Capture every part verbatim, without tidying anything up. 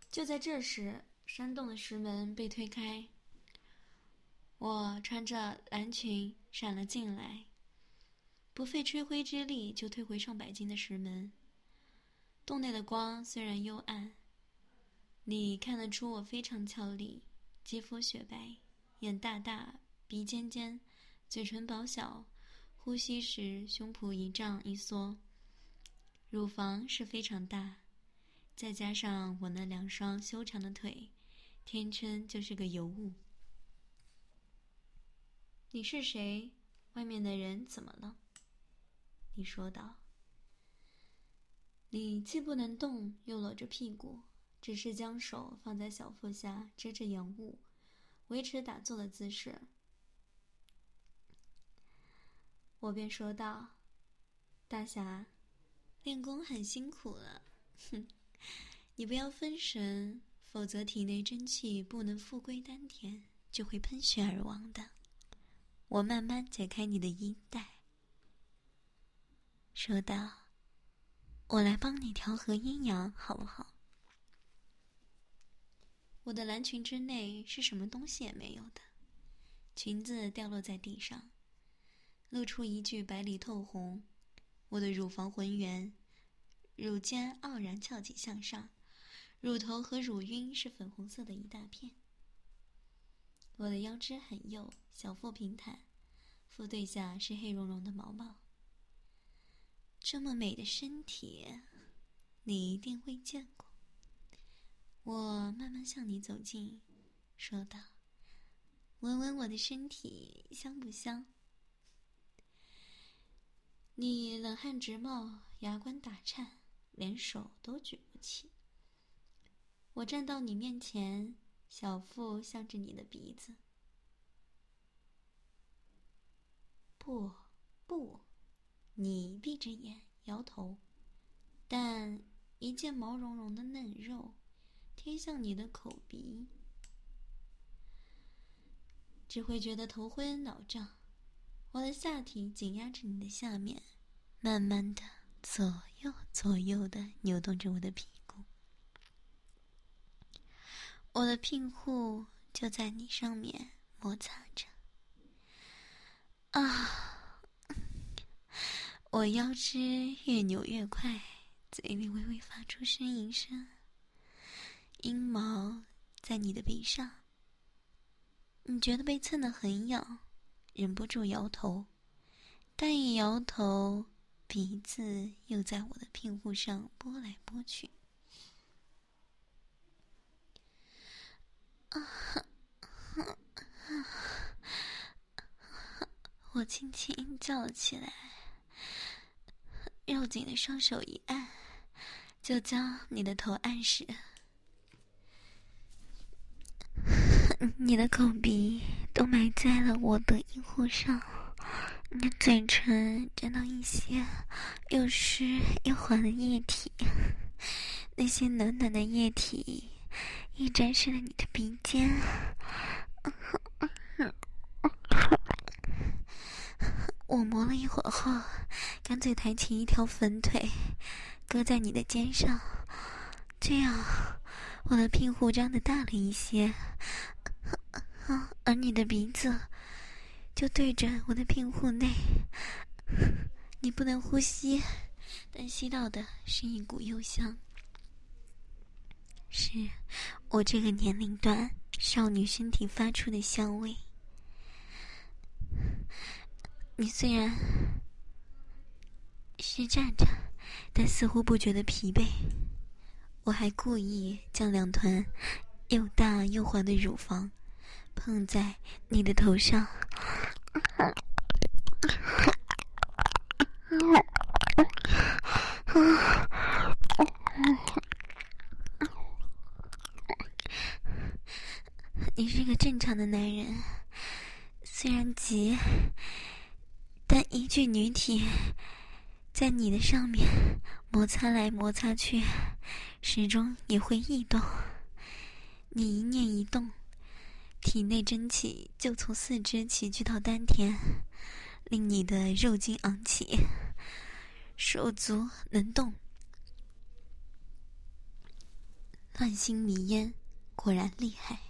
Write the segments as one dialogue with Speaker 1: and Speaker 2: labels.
Speaker 1: 就在这时，山洞的石门被推开，我穿着蓝裙闪了进来，不费吹灰之力就推回上百斤的石门。洞内的光虽然幽暗，你看得出我非常俏丽，肌肤雪白，眼大大，鼻尖尖，嘴唇薄小，呼吸时胸脯一胀一缩，乳房是非常大，再加上我那两双修长的腿，天生就是个尤物。你是谁？外面的人怎么了？你说道。你既不能动，又裸着屁股，只是将手放在小腹下遮着阳物，维持打坐的姿势。我便说道：大侠，练功很辛苦了，哼，你不要分神，否则体内真气不能复归丹田，就会喷血而亡的。我慢慢解开你的衣带，说道：我来帮你调和阴阳，好不好？我的蓝裙之内是什么东西也没有的，裙子掉落在地上，露出一具白里透红，我的乳房浑圆，乳尖傲然翘起向上，乳头和乳晕是粉红色的一大片。我的腰肢很幼，小腹平坦，腹对下是黑茸茸的毛毛。这么美的身体，你一定会见过。我慢慢向你走近，说道：闻闻我的身体香不香？你冷汗直冒，牙关打颤，连手都举不起。我站到你面前，小腹向着你的鼻子。不不，你闭着眼摇头，但一件毛茸茸的嫩肉贴向你的口鼻，只会觉得头昏脑胀。我的下体紧压着你的下面，慢慢的左右左右的扭动着我的屁股，我的屁股就在你上面摩擦着。啊，我腰肢越扭越快，嘴里微微发出呻吟声。阴毛在你的鼻上，你觉得被蹭得很痒，忍不住摇头，但一摇头，鼻子又在我的屁股上拨来拨去。啊，我轻轻叫了起来，肉紧的双手一按，就将你的头按实。你的口鼻都埋在了我的阴户上，你的嘴唇沾到一些又湿又滑的液体，那些暖暖的液体一沾湿了你的鼻尖。我磨了一会儿后，干脆抬起一条粉腿搁在你的肩上，这样我的屁股张得大了一些，而你的鼻子就对着我的屁股内。你不能呼吸，但吸到的是一股幽香，是我这个年龄段少女身体发出的香味。你虽然是站着，但似乎不觉得疲惫。我还故意将两团又大又滑的乳房碰在你的头上，你是个正常的男人，虽然急，但一具女体在你的上面摩擦来摩擦去，始终也会异动。你一念一动，体内真气就从四肢起居到丹田，令你的肉筋昂起，手足能动。 乱心迷烟，果然厉害。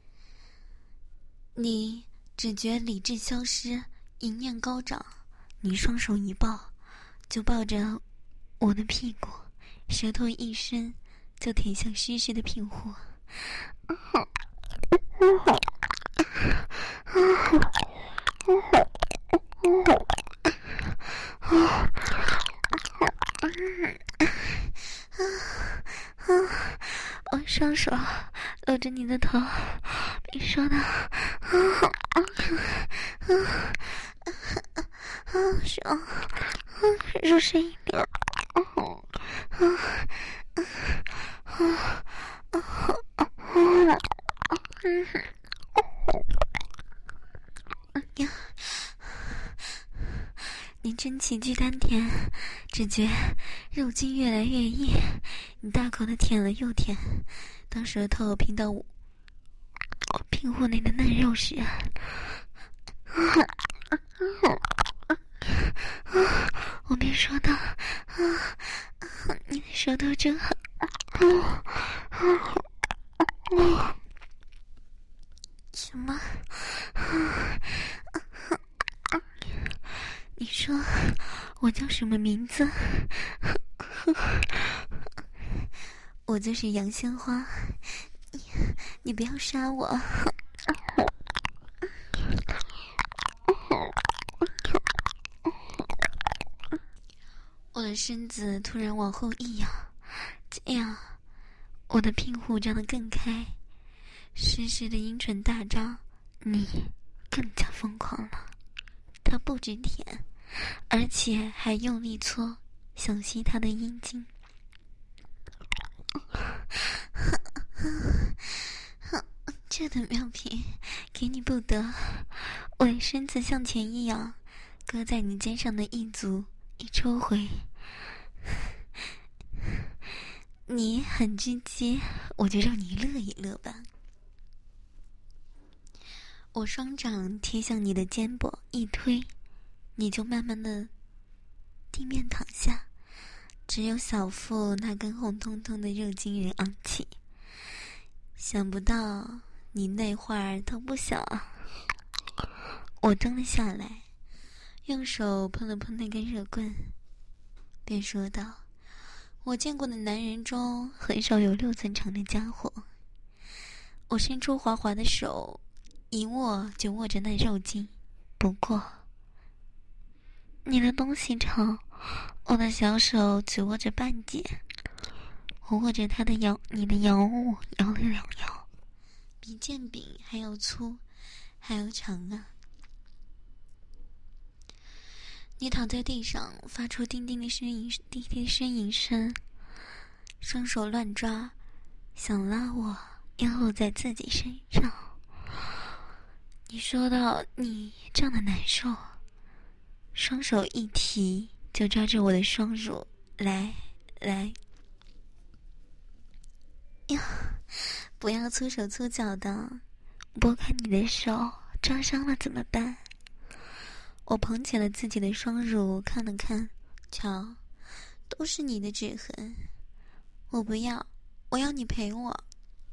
Speaker 1: 你只觉理智消失，淫念高涨，你双手一抱，就抱着我的屁股，舌头一伸，就舔向湿湿的屁股。我双手搂着你的头，你说的爽，入深一点。你真奇迹丹田，只觉肉筋越来越硬，你大口的舔了又舔，当舌头pin到我屁股内的嫩肉时，我便说道：你的舌头真好。什么？你说我叫什么名字？我就是杨鲜花，你你不要杀我。我的身子突然往后一仰，这样我的屁股张得更开，湿湿的阴唇大张，你更加疯狂了。他不止舔，而且还用力搓，想吸他的阴茎。这等妙品给你不得，我的身子向前一仰，搁在你肩上的一足一抽回，你很知机，我就让你乐一乐吧。我双掌贴向你的肩膊一推，你就慢慢的地面躺下，只有小腹那根红彤彤的肉筋人昂起。想不到你那会儿都不小啊。我蹲了下来，用手碰了碰那根热棍，便说道：我见过的男人中很少有六寸长的家伙。我伸出滑滑的手，一握就握着那肉筋，不过你的东西长，我的小手只握着半截，我握着他的腰，你的腰物摇了两摇，比剑柄还要粗，还要长啊！你躺在地上，发出叮叮的呻吟，滴滴的呻吟声，双手乱抓，想拉我压落在自己身上。你说到你这样的难受，双手一提就抓着我的双乳，来来呀，不要粗手粗脚的，拨开你的手，抓伤了怎么办？我捧起了自己的双乳看了看，瞧，都是你的指痕。我不要，我要你陪我。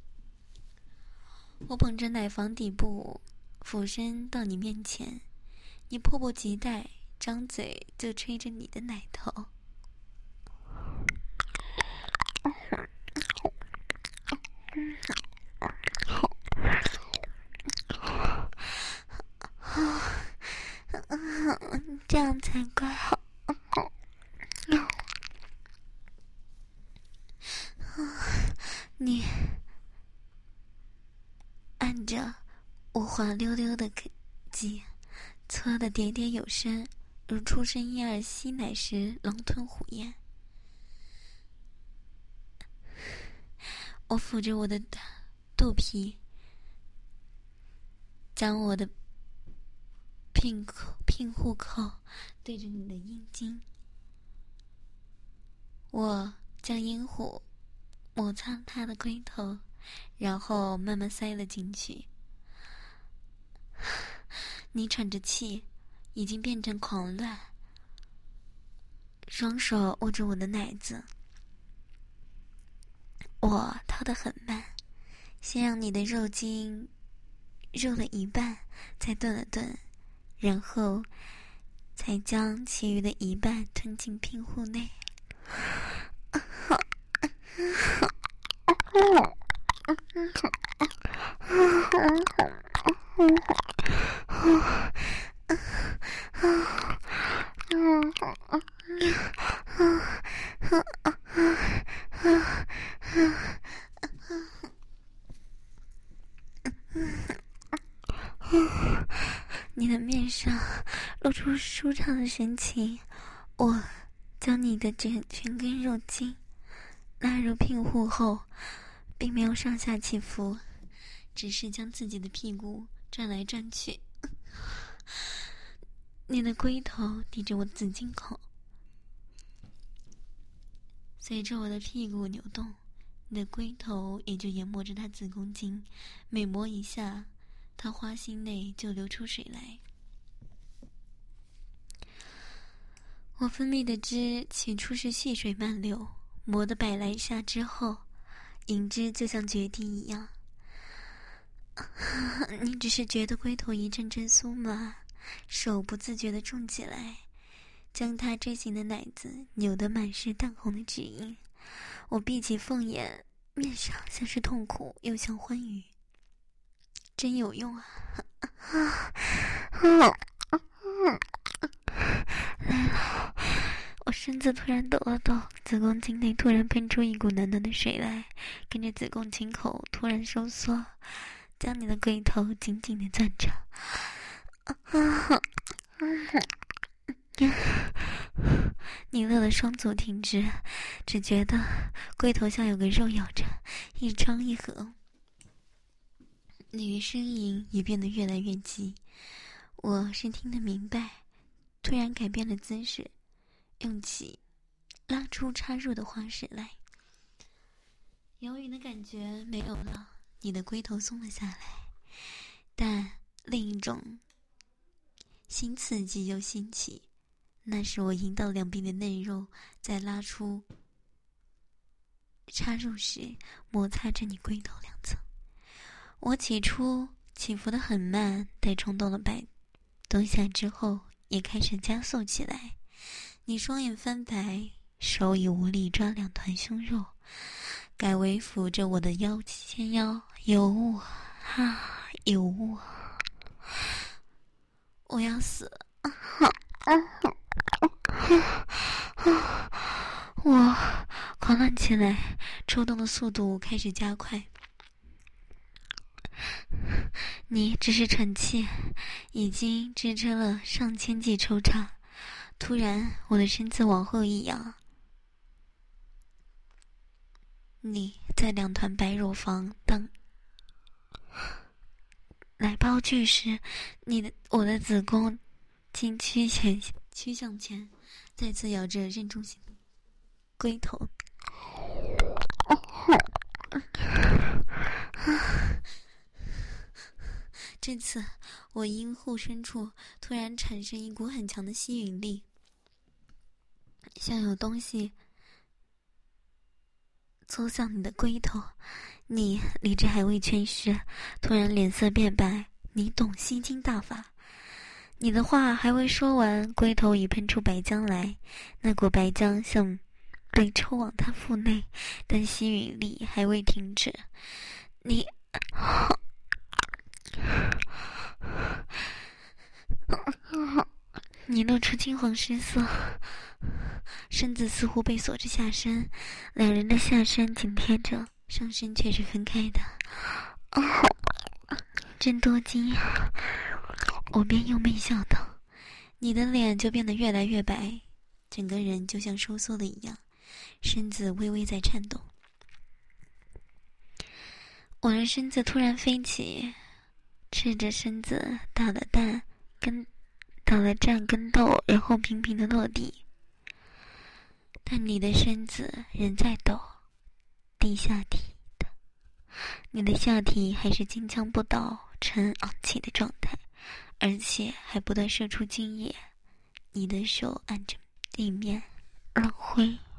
Speaker 1: 我捧着奶房底部，俯身到你面前，你迫不及待，张嘴就吹着你的奶头。这样才怪好。你按着我滑溜溜的肌，搓得喋喋有声，如出生婴儿吸奶时狼吞虎咽。我抚着我的肚皮，将我的屁口屁股口对着你的阴茎，我将阴虎摩擦他的龟头，然后慢慢塞了进去。你喘着气，已经变成狂乱，双手握着我的奶子，我掏操得很慢，先让你的肉筋肉了一半，再炖了炖，然后才将其余的一半吞进屁股内。你的面上露出舒畅的神情，我将你的全全根肉筋拉入屁股后，并没有上下起伏，只是将自己的屁股转来转去。你的龟头抵着我的子宫口，随着我的屁股扭动，你的龟头也就研磨着它子宫颈，每磨一下，它花心内就流出水来。我分泌的汁起初是细水慢流，磨得百来下之后，饮汁就像决堤一样。你只是觉得龟头一阵阵酥麻，手不自觉地重起来，将它锥形的奶子扭得满是淡红的指印。我闭起凤眼，面上像是痛苦又像欢愉。真有用啊！来了！我身子突然抖了抖，子宫颈内突然喷出一股暖暖的水来，跟着子宫颈口突然收缩，将你的龟头紧紧地攥着。你乐得双足挺直，只觉得龟头像有个肉咬着，一张一合。你的声音也变得越来越急，我是听得明白，突然改变了姿势，用起拉出插入的花式来。摇匀的感觉没有了，你的龟头松了下来，但另一种新刺激又兴起，那是我阴道两边的内肉在拉出插入时摩擦着你龟头两层。我起初起伏得很慢，待冲动了百多下之后也开始加速起来。你双眼翻白，手已无力抓两团胸肉，改为扶着我的腰纤腰，有我啊有我，我要死了！我狂乱起来，抽动的速度开始加快。你只是喘气，已经支撑了上千记抽插。突然我的身子往后一仰，你在两团白乳房当来包聚时，你的我的子宫经趋前趋向前，再次咬着任重型龟头。这次我阴户深处突然产生一股很强的吸引力，像有东西抽向你的龟头。你理智还未全失，突然脸色变白，你懂吸睛大法。你的话还未说完，龟头已喷出白浆来，那股白浆像被抽往他腹内，但吸引力还未停止。你你露出惊惶失色，身子似乎被锁着下身，两人的下身紧贴着，上身却是分开的。哦，真多金！我便又媚笑道，你的脸就变得越来越白，整个人就像收缩了一样，身子微微在颤动。我的身子突然飞起，赤着身子打了蛋跟打了战跟斗，然后平平的落地。但你的身子仍在抖，低下体的，你的下体还是金枪不倒呈昂起的状态，而且还不断射出精液。你的手按着地面而挥。